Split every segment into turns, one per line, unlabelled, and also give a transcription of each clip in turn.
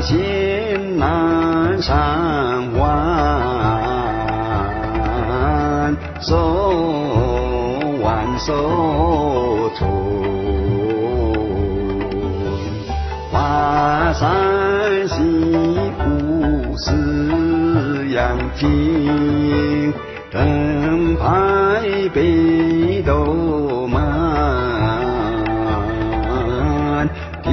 险难上万寿春，华山西湖四阳亭，灯牌北斗满，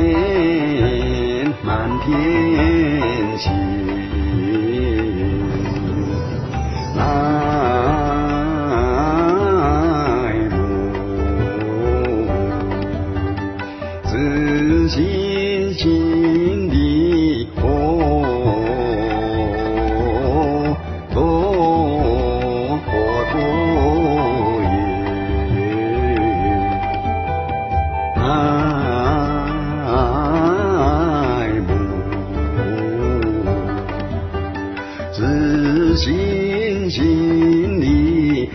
满天星。自信心的自信心的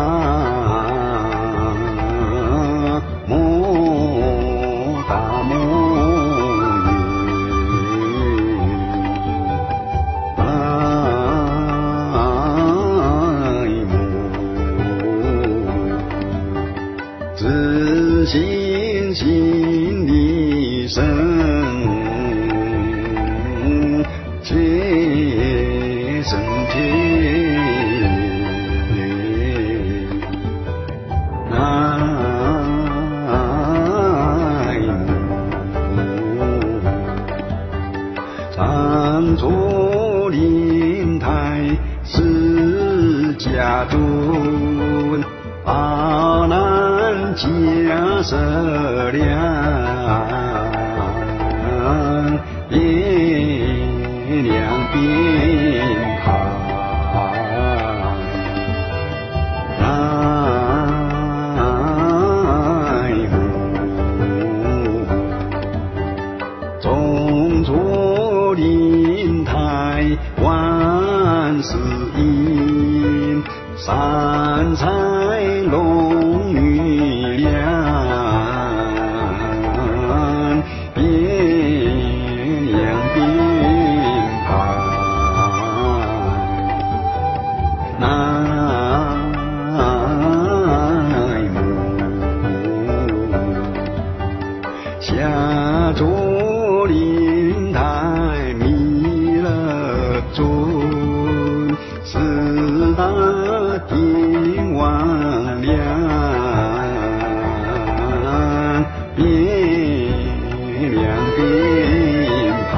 自信心的圣洁圣洁，爱慕常作灵台释迦尊，阿难迦舍量，变量变好，爱慕中作灵台万事因，三彩龙玉亮，变量变盘，爱慕下作灵台弥勒尊，四大天王亮，变量变盘，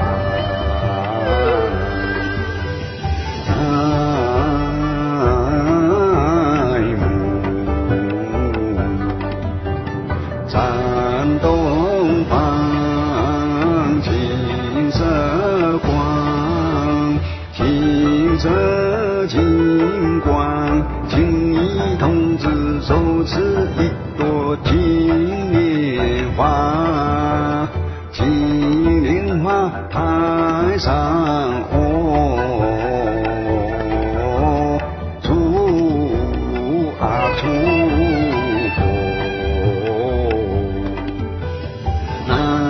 爱慕战东方金色光，金色金光，金衣童子手持一朵金莲花，金莲花台上出出爱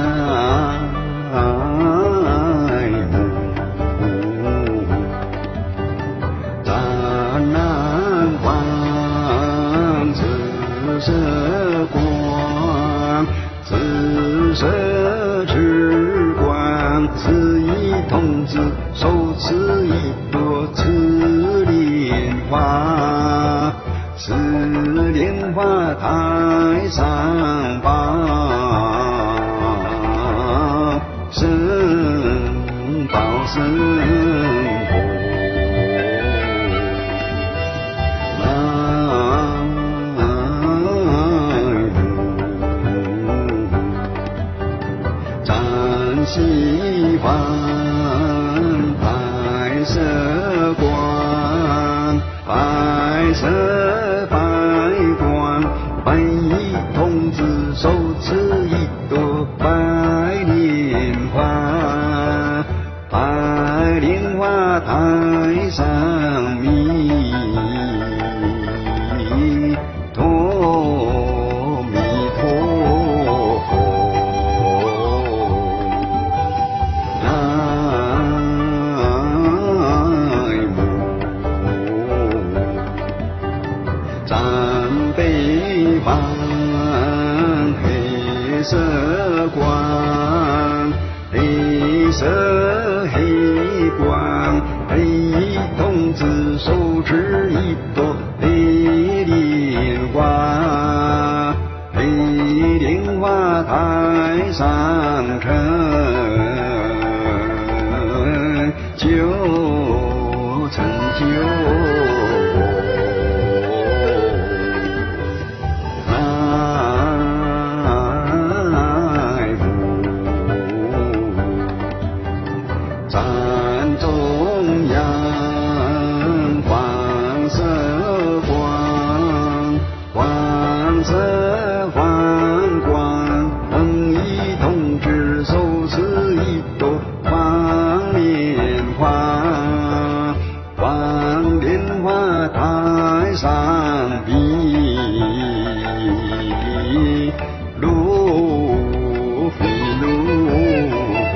慕湛蓝光，紫色光，紫色之光，此一童子手持一朵赤莲花，赤莲花台上宝圣宝圣火，爱慕湛西方白色光，白色白光，白衣童子手持一朵白莲花，白莲花台上弥陀佛，爱慕。 色黑光，黑衣童子手持一朵黑莲花，黑莲花台上成就成就。站中央，黄色光，黄色黄光，红衣同志手持一朵黄莲花，黄莲花台上比路飞路。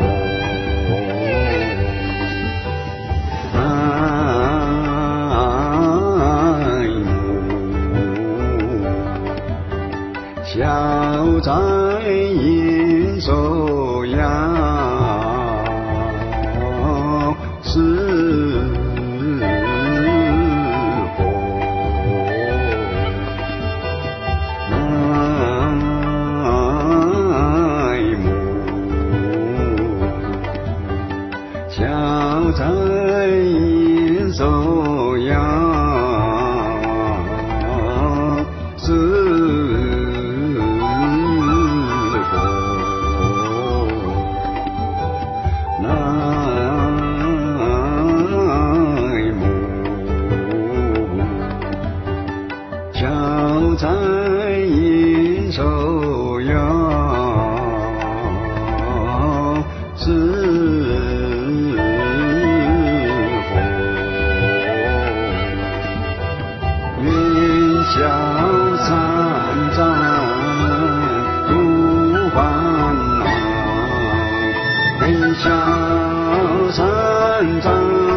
笑在眼手呀，是佛。乃木笑在眼手呀，是笑在眼手呀，是佛。愿消三障入烦恼，愿消三障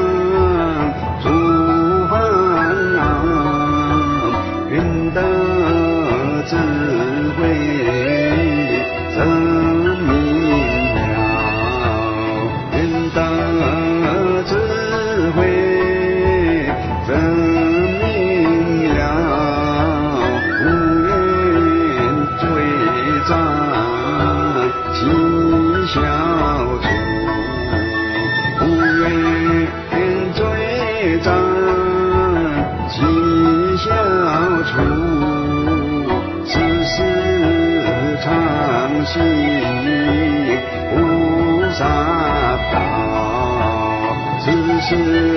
入烦恼，愿得智慧真明了，愿得智慧真明了，无愿追障喜消除，无愿追障喜消除，世世常行菩萨道，世世